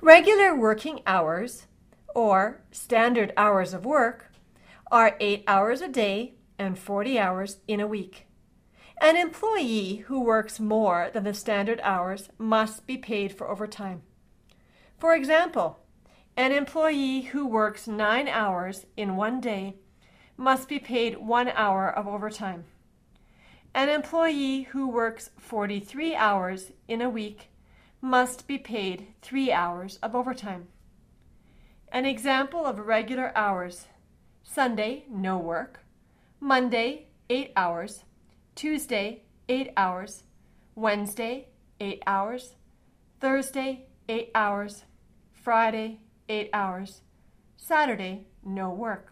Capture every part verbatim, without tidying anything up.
Regular working hours, or standard hours of work, are eight hours a day and forty hours in a week. An employee who works more than the standard hours must be paid for overtime. For example, an employee who works nine hours in one day must be paid one hour of overtime. An employee who works forty-three hours in a week must be paid three hours of overtime. An example of regular hours: Sunday, no work; Monday, eight hours; Tuesday, eight hours; Wednesday, eight hours; Thursday, eight hours; Friday, eight hours; Saturday, no work.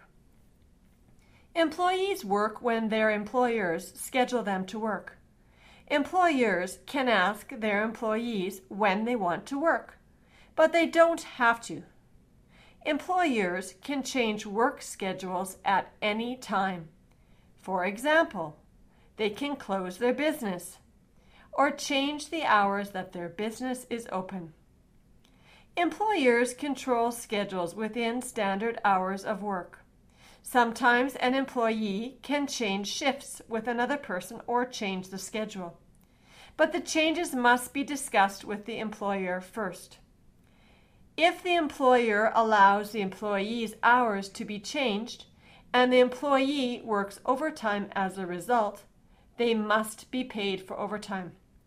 Employees work when their employers schedule them to work. Employers can ask their employees when they want to work, but they don't have to. Employers can change work schedules at any time. For example, they can close their business or change the hours that their business is open. Employers control schedules within standard hours of work. Sometimes an employee can change shifts with another person or change the schedule. But the changes must be discussed with the employer first. If the employer allows the employee's hours to be changed and the employee works overtime as a result, they must be paid for overtime.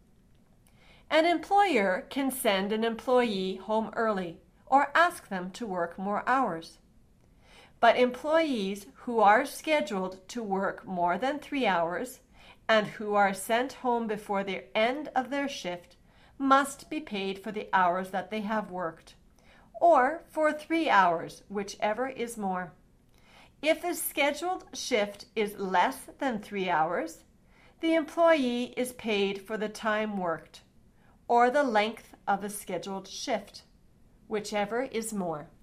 An employer can send an employee home early or ask them to work more hours. But employees who are scheduled to work more than three hours and who are sent home before the end of their shift must be paid for the hours that they have worked, or for three hours, whichever is more. If the scheduled shift is less than three hours, the employee is paid for the time worked, or the length of the scheduled shift, whichever is more.